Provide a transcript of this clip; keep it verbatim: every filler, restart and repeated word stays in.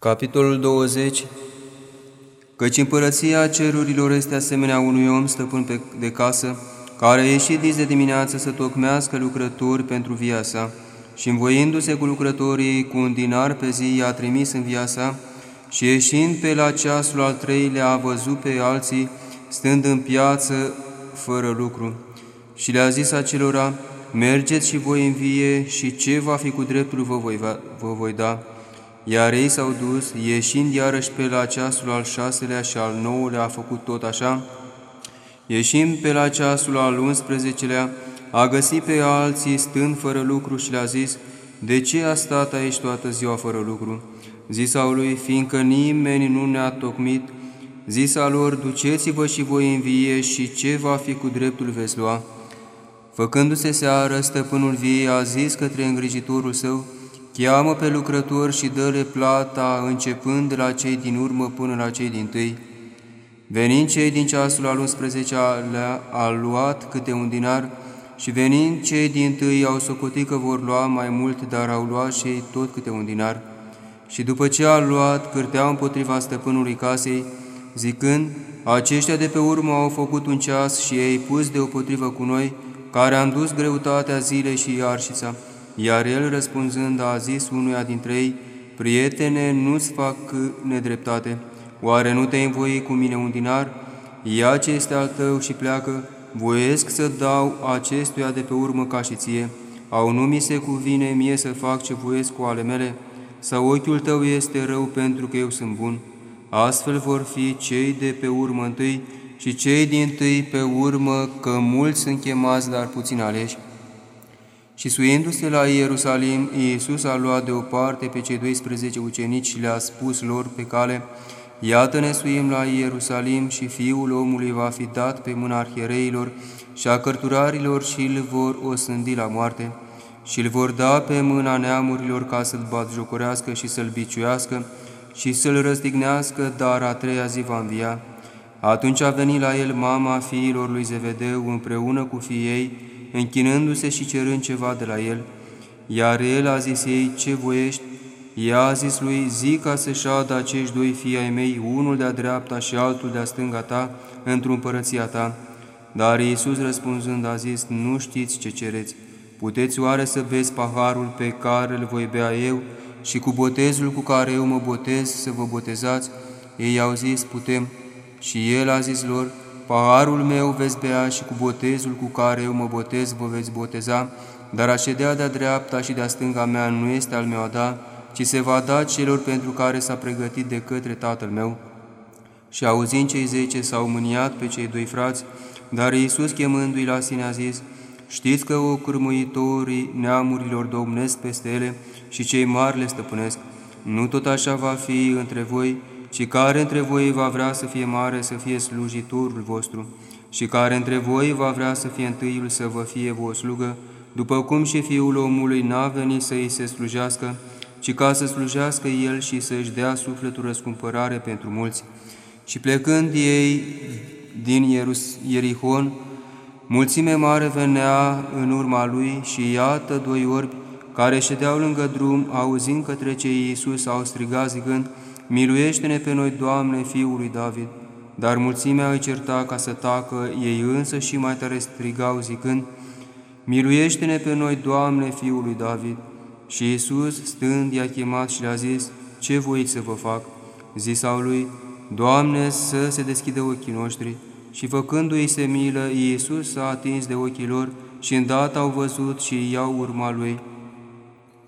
Capitolul douăzeci. Căci împărăția cerurilor este asemenea unui om stăpân de casă, care a ieșit dis de dimineață să tocmească lucrători pentru via sa, și învoindu-se cu lucrătorii cu un dinar pe zi, i-a trimis în via sa, și ieșind pe la ceasul al treilea a văzut pe alții stând în piață fără lucru. Și le-a zis acelora: mergeți și voi în vie, și ce va fi cu dreptul vă voi, vă voi da. Iar ei s-au dus, ieșind iarăși pe la ceasul al șaselea și al nouălea a făcut tot așa. Ieșind pe la ceasul al unsprezecelea, a găsit pe alții stând fără lucru și le-a zis: de ce a stat aici toată ziua fără lucru? Zisau lui: fiindcă nimeni nu ne-a tocmit. Zisa lor: duceți-vă și voi în vie, și ce va fi cu dreptul veți lua. Făcându-se seară, stăpânul viei a zis către îngrijitorul său: cheamă pe lucrători și dă-le plata, începând de la cei din urmă până la cei dintâi. Venind cei din ceasul al unsprezecelea, a luat câte un dinar, și venind cei dintâi au socotit că vor lua mai mult, dar au luat și ei tot câte un dinar. Și după ce a luat, cârteau împotriva stăpânului casei, zicând: aceștia de pe urmă au făcut un ceas și ei pus deopotrivă cu noi, care am dus greutatea zilei și iarșița. Iar el, răspunzând, a zis unuia dintre ei: prietene, nu-ți fac nedreptate. Oare nu te-ai învoi cu mine un dinar? Ia ce este al tău și pleacă. Voiesc să dau acestuia de pe urmă ca și ție. Au nu mi se cuvine mie să fac ce voiesc cu ale mele? Sau ochiul tău este rău pentru că eu sunt bun? Astfel vor fi cei de pe urmă întâi și cei dintâi pe urmă, că mulți sunt chemați, dar puțin aleși. Și suindu-se la Ierusalim, Iisus a luat deoparte pe cei doisprezece ucenici și le-a spus lor pe cale: iată, ne suim la Ierusalim și Fiul omului va fi dat pe mâna arhiereilor și a cărturarilor și îl vor osândi la moarte și îl vor da pe mâna neamurilor ca să-l batjocorească și să-l biciuiască și să-l răstignească, dar a treia zi va învia. Atunci a venit la el mama fiilor lui Zevedeu împreună cu fiii ei, închinându-se și cerând ceva de la el. Iar el a zis ei: ce voiești? Ea a zis lui: zi ca să șadă acești doi fii ai mei, unul de-a dreapta și altul de-a stânga ta, într-o împărăția ta. Dar Iisus răspunzând a zis: nu știți ce cereți. Puteți oare să beți paharul pe care îl voi bea eu și cu botezul cu care eu mă botez să vă botezați? Ei au zis: putem. Și el a zis lor: paharul meu veți bea și cu botezul cu care eu mă botez vă veți boteza, dar a ședea de-a dreapta și de-a stânga mea nu este al meu a da, ci se va da celor pentru care s-a pregătit de către Tatăl meu. Și auzind cei zece, s-au mâniat pe cei doi frați, dar Iisus, chemându-i la sine, a zis: știți că ocârmuitorii neamurilor domnesc peste ele și cei mari le stăpânesc. Nu tot așa va fi între voi, ci care între voi va vrea să fie mare, să fie slujitorul vostru, și care între voi va vrea să fie întâiul, să vă fie vă slugă, după cum și Fiul omului n-a venit să îi se slujească, ci ca să slujească el și să-și dea sufletul răscumpărare pentru mulți. Și plecând ei din Ierihon, mulțime mare venea în urma lui și iată doi orbi care ședeau lângă drum, auzind că trece Iisus, au strigat zicând: miluiește-ne pe noi, Doamne, Fiul lui David. Dar mulțimea îi certa ca să tacă, ei însă și mai tare strigau zicând: miluiește-ne pe noi, Doamne, Fiul lui David. Și Iisus, stând, i-a chemat și le-a zis: ce voiți să vă fac? Zisau lui: Doamne, să se deschidă ochii noștri. Și făcându-i se milă, Iisus s-a atins de ochii lor și îndată au văzut și i-au urmat lui.